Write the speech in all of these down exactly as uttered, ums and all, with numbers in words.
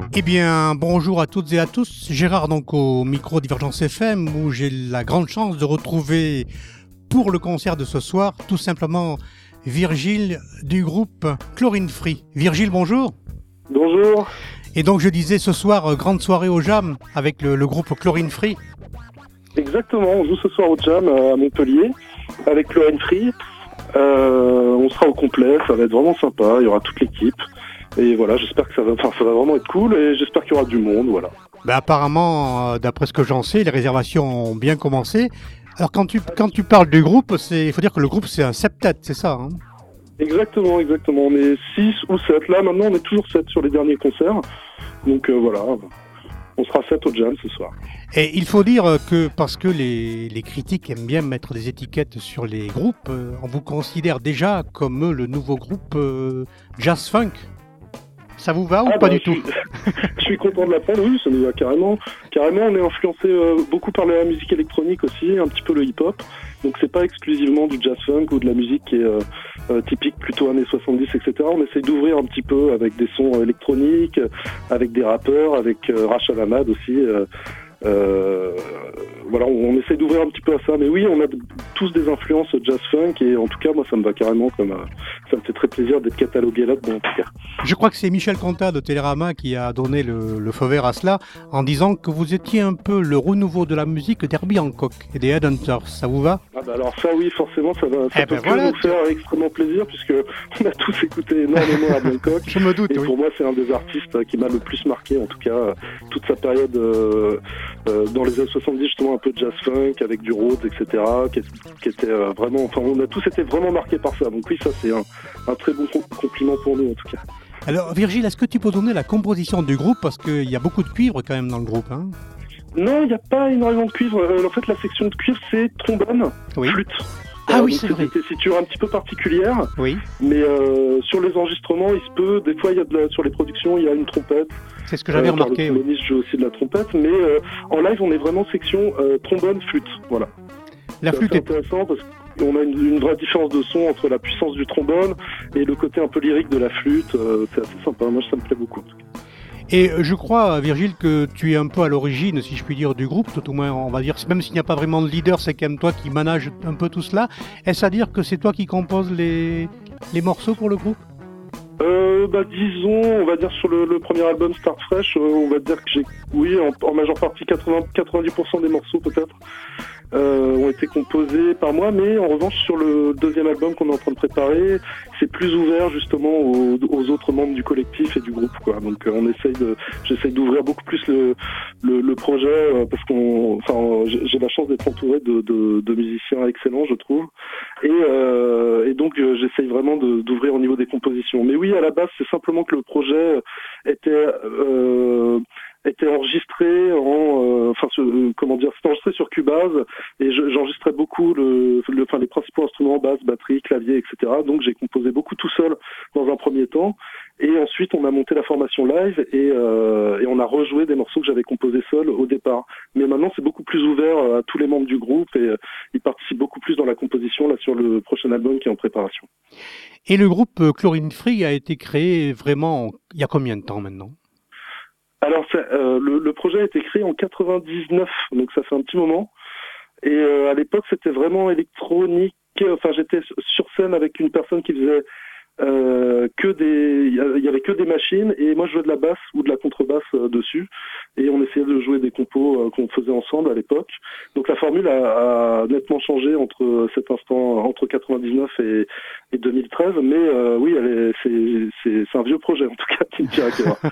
Eh bien, bonjour à toutes et à tous. Gérard, donc au micro Divergence F M, où j'ai la grande chance de retrouver pour le concert de ce soir, tout simplement Virgile du groupe Chlorine Free. Virgile, bonjour. Bonjour. Et donc je disais ce soir, grande soirée au Jam avec le, le groupe Chlorine Free. Exactement, on joue ce soir au Jam à Montpellier avec Chlorine Free. Euh, on sera au complet, ça va être vraiment sympa, il y aura toute l'équipe. Et voilà, j'espère que ça va, enfin, ça va vraiment être cool et j'espère qu'il y aura du monde, voilà. Ben apparemment, euh, d'après ce que j'en sais, les réservations ont bien commencé. Alors quand tu, quand tu parles du groupe, il faut dire que le groupe c'est un septet, c'est ça hein? Exactement, exactement. On est six ou sept. Là, maintenant, on est toujours sept sur les derniers concerts. Donc euh, voilà, on sera sept au Jam ce soir. Et il faut dire que, parce que les, les critiques aiment bien mettre des étiquettes sur les groupes, euh, on vous considère déjà comme le nouveau groupe euh, jazz funk. Ça vous va ou ah pas bah, du je tout? suis, je suis content de l'apprendre, oui, ça nous va carrément. Carrément, on est influencé euh, beaucoup par la musique électronique aussi, un petit peu le hip-hop. Donc c'est pas exclusivement du jazz funk ou de la musique qui est euh, euh, typique plutôt années soixante-dix, et cetera. On essaye d'ouvrir un petit peu avec des sons euh, électroniques, avec des rappeurs, avec euh, Rachel Ahmad aussi. Euh, Euh, voilà, on, on essaie d'ouvrir un petit peu à ça, mais oui, on a tous des influences jazz funk et en tout cas, moi, ça me va carrément, comme euh, ça me fait très plaisir d'être catalogué là-dedans. En tout cas. Je crois que c'est Michel Contat de Télérama qui a donné le, le feu vert à cela en disant que vous étiez un peu le renouveau de la musique d'Herbie Hancock et des Headhunters. Ça vous va? Ah bah alors ça, oui, forcément, ça va, ça eh peut ben que voilà, nous faire extrêmement plaisir puisque on a tous écouté énormément Herbie Hancock. Je me doute. Et oui. pour moi, c'est un des artistes qui m'a le plus marqué, en tout cas, toute sa période. Euh, Euh, dans les années soixante-dix, justement, un peu de jazz funk avec du Rhodes, et cetera, qui, qui était euh, vraiment, enfin, on a tous été vraiment marqués par ça. Donc oui, ça c'est un, un très bon compliment pour nous en tout cas. Alors Virgile, est-ce que tu peux donner la composition du groupe parce qu'il y a beaucoup de cuivre quand même dans le groupe hein? Non, il n'y a pas énormément de cuivre. Euh, en fait, la section de cuivre, c'est trombone, oui. flûte. Ah euh, oui, c'est vrai. C'est des tessitures un petit peu particulières. Oui. Mais euh, sur les enregistrements, il se peut, des fois, il y a de la, sur les productions, il y a une trompette. C'est ce que j'avais euh, remarqué. Le tromboniste joue aussi de la trompette, mais euh, en live, on est vraiment section euh, trombone, flûte. Voilà. La c'est flûte est intéressant parce qu'on a une, une vraie différence de son entre la puissance du trombone et le côté un peu lyrique de la flûte. Euh, c'est assez sympa. Moi, ça me plaît beaucoup. En tout cas. Et je crois, Virgile, que tu es un peu à l'origine, si je puis dire, du groupe, tout au moins, on va dire, même s'il n'y a pas vraiment de leader, c'est quand même toi qui manage un peu tout cela. Est-ce à dire que c'est toi qui composes les, les morceaux pour le groupe? Euh, bah, disons, on va dire sur le, le premier album Start Fresh, euh, on va dire que j'ai, oui, en, en majeure partie quatre-vingts, quatre-vingt-dix pour cent des morceaux peut-être euh, ont été composés par moi, mais en revanche sur le deuxième album qu'on est en train de préparer, c'est plus ouvert justement aux, aux autres membres du collectif et du groupe, quoi. Donc euh, on essaye de, j'essaye d'ouvrir beaucoup plus le, le, le projet euh, parce qu'on, enfin, j'ai la chance d'être entouré de, de, de musiciens excellents, je trouve, et, euh, et donc euh, j'essaye vraiment de, d'ouvrir au niveau des compositions. Mais oui, à la base, c'est simplement que le projet était euh, était enregistré en, euh, enfin, euh, comment dire, c'était enregistré sur Cubase et je, j'enregistrais beaucoup le, le, enfin, les principaux instruments, basse, batterie, clavier, et cetera. Donc j'ai composé beaucoup tout seul dans un premier temps et ensuite on a monté la formation live et, euh, et on a rejoué des morceaux que j'avais composés seul au départ. Mais maintenant c'est beaucoup plus ouvert à tous les membres du groupe et euh, ils participent beaucoup plus dans la composition là sur le prochain album qui est en préparation. Et le groupe Chlorine Free a été créé vraiment il y a combien de temps maintenant? Alors, euh, le, le projet a été créé en quatre-vingt-dix-neuf, donc ça fait un petit moment. Et euh, à l'époque, c'était vraiment électronique. Enfin, j'étais sur scène avec une personne qui faisait euh, que des, il y avait que des machines, et moi je jouais de la basse ou de la contrebasse euh, dessus. Et on essayait de jouer des compos euh, qu'on faisait ensemble à l'époque. Donc la formule a, a nettement changé entre cet instant, entre quatre-vingt-dix-neuf et, et deux mille treize. Mais euh, oui, elle est, c'est, c'est, c'est un vieux projet en tout cas qui me tient à cœur.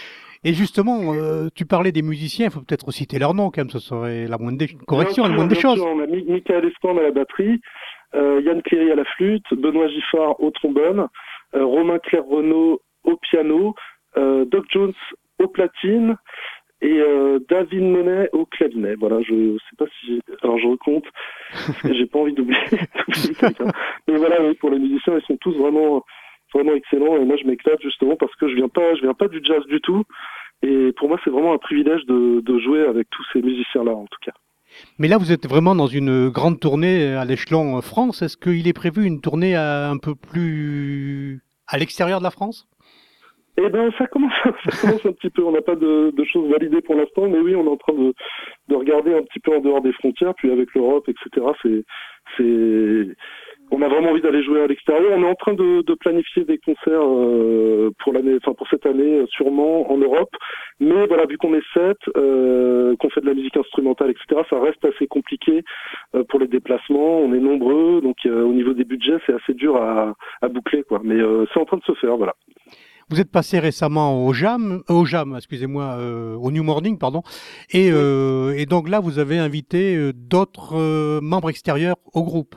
Et justement, euh, tu parlais des musiciens, il faut peut-être citer leur nom quand même, ce serait la moindre des corrections, la moindre des choses. Sûr, on a Michael Escambe à la batterie, euh, Yann Cléry à la flûte, Benoît Giffard au trombone, euh, Romain Claire-Renaud au piano, euh, Doc Jones au platine et euh, David Monet au clavinet. Voilà, je sais pas si j'ai... Alors je recompte, parce que j'ai pas envie d'oublier, d'oublier quelqu'un. Mais voilà, oui, pour les musiciens, ils sont tous vraiment... vraiment excellent et moi je m'éclate justement parce que je viens pas je viens pas du jazz du tout et pour moi c'est vraiment un privilège de, de jouer avec tous ces musiciens là en tout cas. Mais là vous êtes vraiment dans une grande tournée à l'échelon France. Est-ce qu'il est prévu une tournée un peu plus à l'extérieur de la France? Eh ben, ça commence, ça commence un petit peu. On n'a pas de, de choses validées pour l'instant, mais oui, on est en train de, de regarder un petit peu en dehors des frontières, puis avec l'Europe, et cetera. C'est, c'est, on a vraiment envie d'aller jouer à l'extérieur. On est en train de, de planifier des concerts euh, pour l'année, enfin pour cette année, sûrement en Europe. Mais voilà, vu qu'on est sept, euh, qu'on fait de la musique instrumentale, et cetera, ça reste assez compliqué euh, pour les déplacements. On est nombreux, donc euh, au niveau des budgets, c'est assez dur à, à boucler, quoi. Mais euh, c'est en train de se faire, voilà. Vous êtes passé récemment au Jam, euh, au Jam, excusez-moi, euh, au New Morning, pardon, et, euh, et donc là, vous avez invité euh, d'autres euh, membres extérieurs au groupe.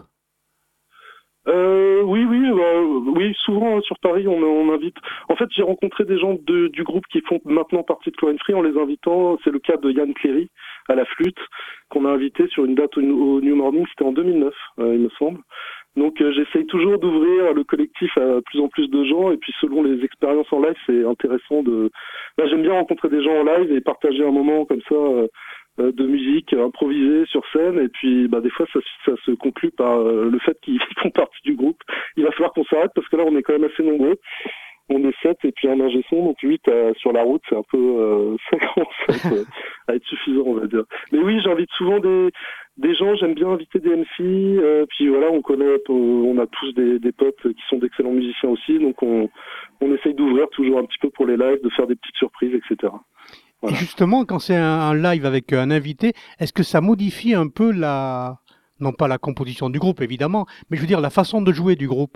Euh, oui, oui, bah, oui. Souvent hein, sur Paris, on, on invite. En fait, j'ai rencontré des gens de, du groupe qui font maintenant partie de Chlorine Free en les invitant. C'est le cas de Yann Cléry à la flûte qu'on a invité sur une date au, au New Morning. C'était en deux mille neuf, euh, il me semble. Donc euh, j'essaye toujours d'ouvrir le collectif à plus en plus de gens et puis selon les expériences en live, c'est intéressant de. Là, j'aime bien rencontrer des gens en live et partager un moment comme ça. Euh, de musique improvisée sur scène et puis bah des fois ça, ça se conclut par euh, le fait qu'ils font partie du groupe. Il va falloir qu'on s'arrête parce que là on est quand même assez nombreux. On est sept et puis un ingé son, donc huit euh, sur la route, c'est un peu euh, ça commence à être, à être suffisant on va dire. Mais oui, j'invite souvent des des gens, j'aime bien inviter des M C, euh, puis voilà, on connaît, on a tous des, des potes qui sont d'excellents musiciens aussi, donc on on essaye d'ouvrir toujours un petit peu pour les lives, de faire des petites surprises, et cetera. Voilà. Et justement, quand c'est un, un live avec un invité, est-ce que ça modifie un peu la, non pas la composition du groupe évidemment, mais je veux dire la façon de jouer du groupe?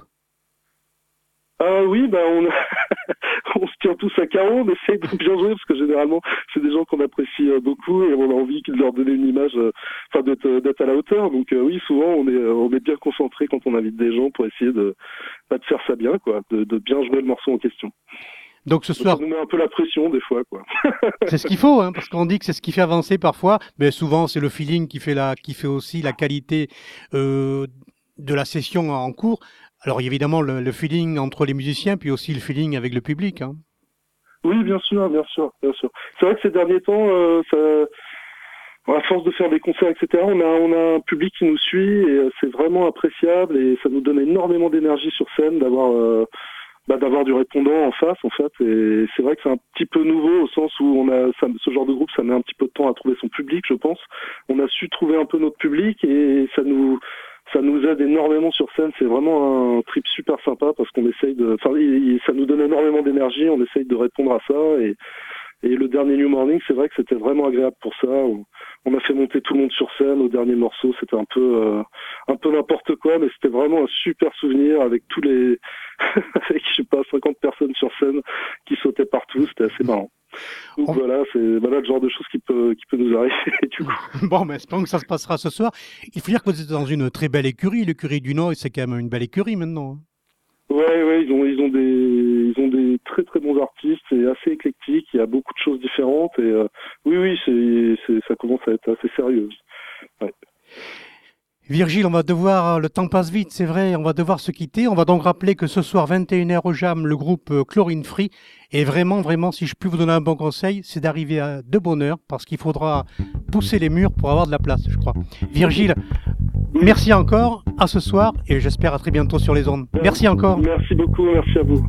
Ah oui, ben on, on se tient tous à carreau, on essaye de bien jouer parce que généralement c'est des gens qu'on apprécie beaucoup et on a envie de leur donner une image, enfin d'être, d'être à la hauteur. Donc euh, oui, souvent on est on est bien concentré quand on invite des gens pour essayer de, bah, de faire ça bien, quoi, de, de bien jouer le morceau en question. Donc ce soir, ça nous met un peu la pression des fois, quoi. C'est ce qu'il faut, hein, parce qu'on dit que c'est ce qui fait avancer parfois, mais souvent c'est le feeling qui fait la, qui fait aussi la qualité euh, de la session en cours. Alors évidemment le, le feeling entre les musiciens, puis aussi le feeling avec le public. Hein. Oui, bien sûr, bien sûr, bien sûr. C'est vrai que ces derniers temps, euh, ça, à force de faire des concerts, et cetera, on a, on a un public qui nous suit et euh, c'est vraiment appréciable et ça nous donne énormément d'énergie sur scène d'avoir. Euh, Bah, d'avoir du répondant en face en fait et c'est vrai que c'est un petit peu nouveau au sens où on a ça, ce genre de groupe ça met un petit peu de temps à trouver son public je pense. On a su trouver un peu notre public et ça nous ça nous aide énormément sur scène, c'est vraiment un trip super sympa parce qu'on essaye de enfin ça nous donne énormément d'énergie, on essaye de répondre à ça et et le dernier New Morning, c'est vrai que c'était vraiment agréable pour ça. On, on a fait monter tout le monde sur scène au dernier morceau. C'était un peu, euh, un peu n'importe quoi, mais c'était vraiment un super souvenir avec tous les, avec je sais pas, cinquante personnes sur scène qui sautaient partout. C'était assez marrant. Donc on... voilà, c'est voilà le genre de choses qui peut, qui peut nous arriver. Du coup. Bon, mais espérons que ça se passera ce soir. Il faut dire que vous êtes dans une très belle écurie. L'écurie du Nord, c'est quand même une belle écurie maintenant. Ouais, ouais, ils ont, ils ont des, ils ont des très très bons artistes, c'est assez éclectique, il y a beaucoup de choses différentes et euh, oui, oui, c'est, c'est, ça commence à être assez sérieux. Ouais. Virgile, on va devoir, le temps passe vite, c'est vrai, on va devoir se quitter. On va donc rappeler que ce soir, vingt et une heures au Jam, le groupe Chlorine Free. Et vraiment, vraiment, si je puis vous donner un bon conseil, c'est d'arriver à de bonne heure parce qu'il faudra pousser les murs pour avoir de la place, je crois. Virgile, merci encore, à ce soir et j'espère à très bientôt sur les ondes. Merci encore. Merci beaucoup, merci à vous.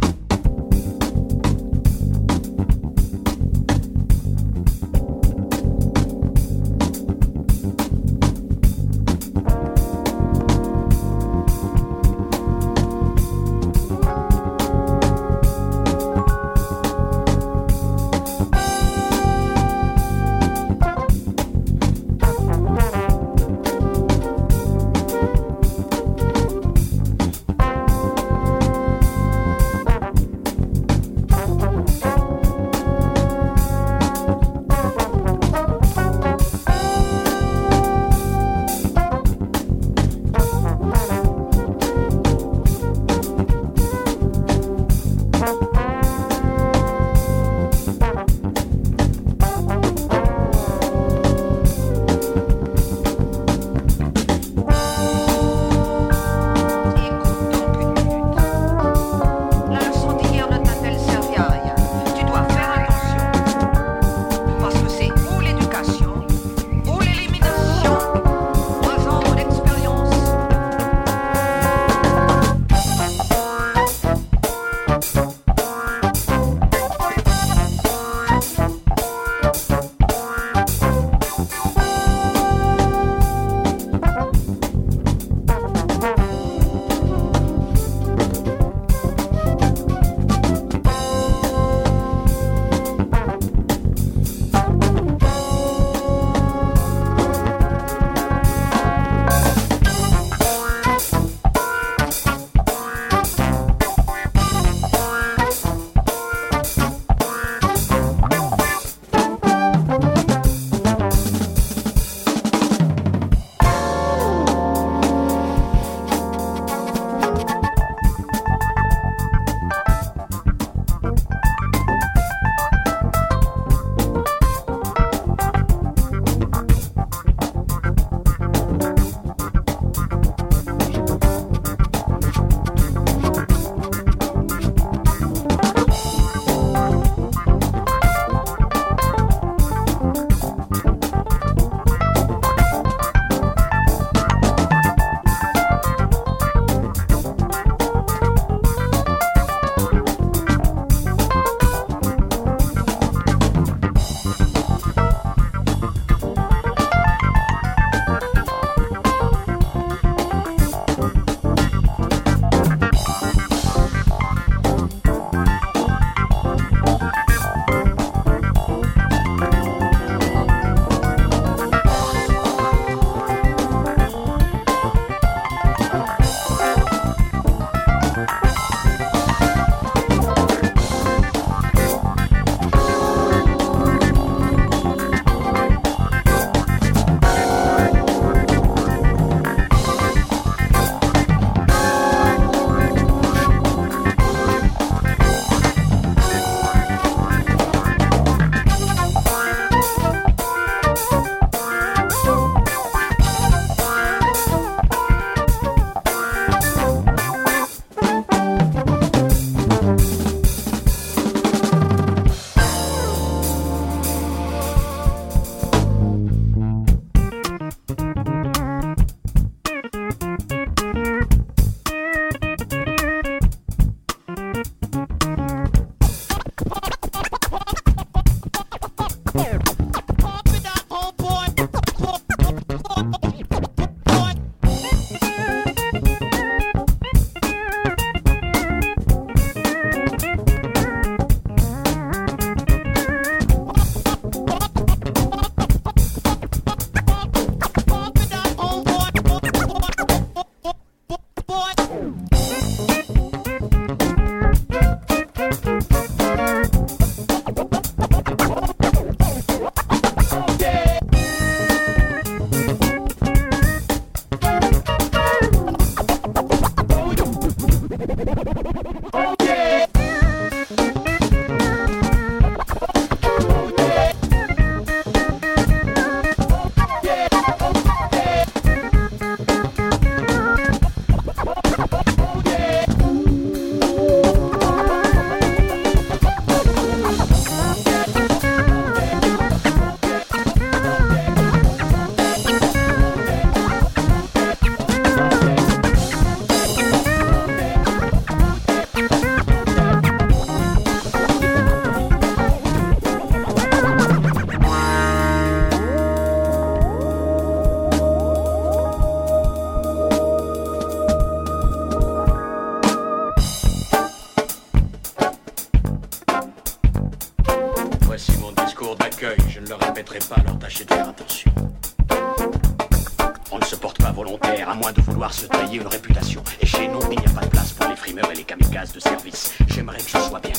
ne le répéterai pas, alors tâchez de faire attention. On ne se porte pas volontaire, à moins de vouloir se tailler une réputation. Et chez nous, il n'y a pas de place pour les frimeurs et les kamikazes de service. J'aimerais que ce soit bien